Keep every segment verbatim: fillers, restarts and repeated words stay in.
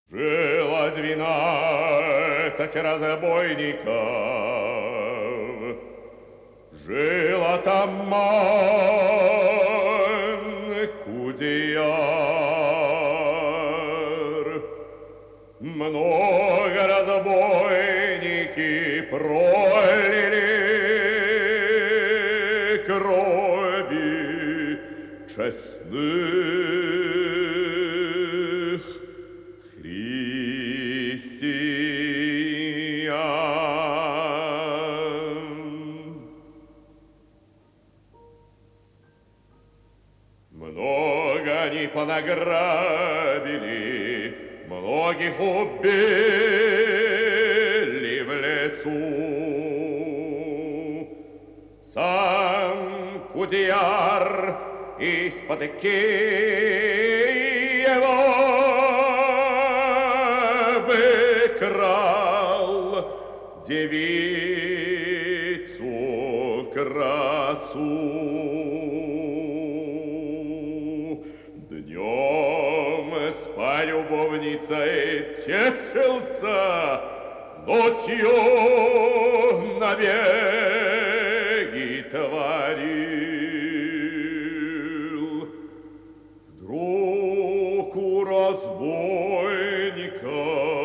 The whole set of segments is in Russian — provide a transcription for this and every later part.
Было двенадцать разбойников, жила там ман Кудеяр. Много разбойники пролили крови честных христиан. Много они понаграбили, многих убили в лесу. Сам Кудеяр из-под Киева выкрал девицу красу. Днем с полюбовницей тешился, ночью набеги творил. Вдруг у разбойника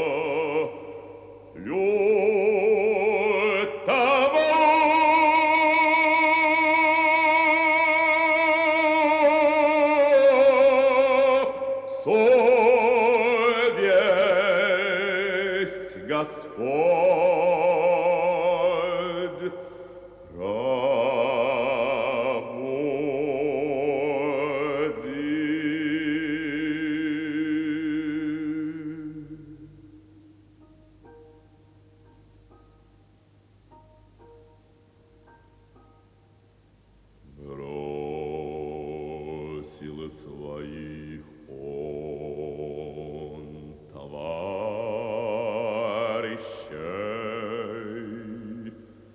совесть Господь проводит. Бросил своих он товарищей,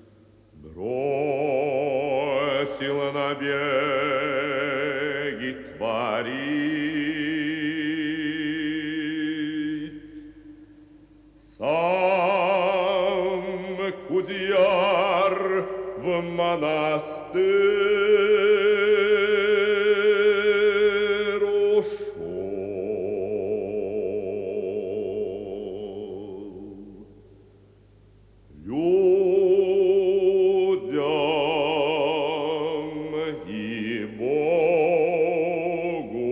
бросил набеги творить. Сам Кудеяр в монастырь ушел. Людям и Богу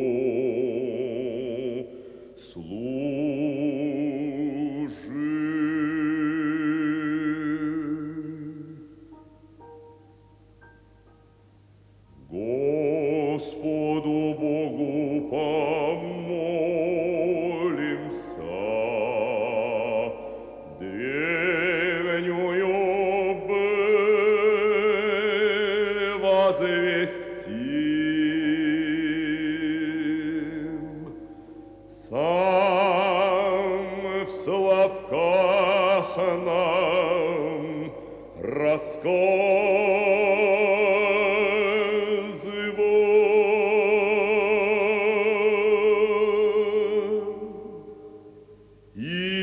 служить. Господу Богу помолимся, древнюю быль возвестим. Сам в Славках нам рассказывал. И